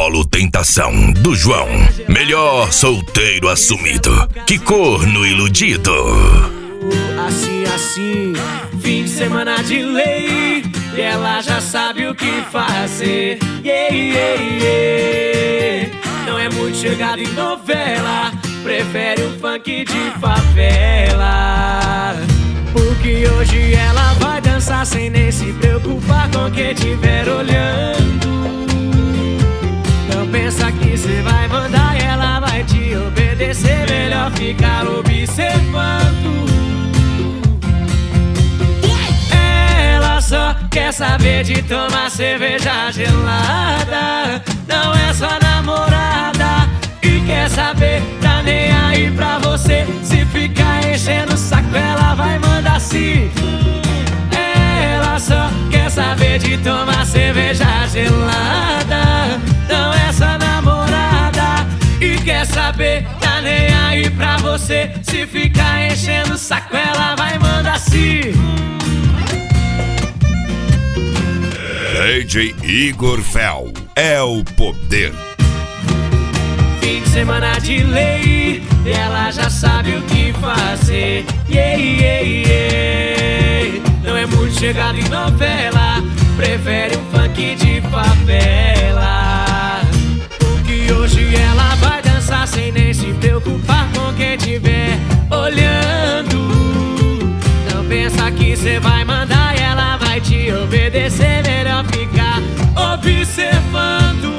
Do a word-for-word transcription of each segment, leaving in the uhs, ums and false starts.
Polo Tentação do João. Melhor solteiro assumido que corno iludido. Assim, assim, fim de semana de lei, e ela já sabe o que fazer. Yeah, yeah, yeah. Não é muito chegada em novela, prefere um funk de favela. Porque hoje ela vai dançar sem nem se preocupar com quem tiver olhando. Não pensa que cê vai mandar e ela vai te obedecer. Melhor ficar observando. Ela só quer saber de tomar cerveja gelada. Não é só namorada e quer saber, tá nem aí pra você. Se ficar enchendo o saco ela vai mandar sim. Ela só quer saber de tomar cerveja gelada. Não é só namorada e quer saber, tá nem aí pra você. Se ficar enchendo o saco ela vai mandar sim. D J Igor Fel é o poder. Fim de semana de lei, e ela já sabe o que fazer. Yeah, yeah, yeah. Não é muito chegada em novela, prefere um funk de favela. Porque hoje ela vai dançar sem nem se preocupar com quem tiver olhando. Não pensa que cê vai mandar e ela vai te obedecer. Melhor ficar observando.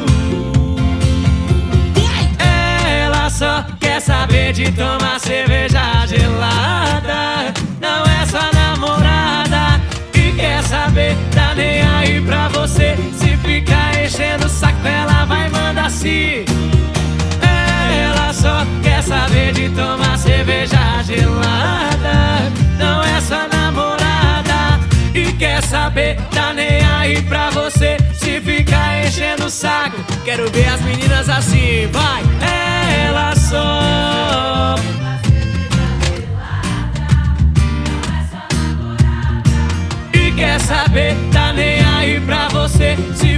Ela só quer saber de tomar cerveja gelada. Não é só namorada e quer saber, tá nem aí pra você. Se ficar enchendo o saco ela vai mandar sim. Ela só quer saber de tomar cerveja gelada. Não é só namorada e quer saber, tá nem aí pra você. Se ficar enchendo o saco, quero ver as meninas assim, vai. Ela só e quer saber, tá nem aí pra você. Se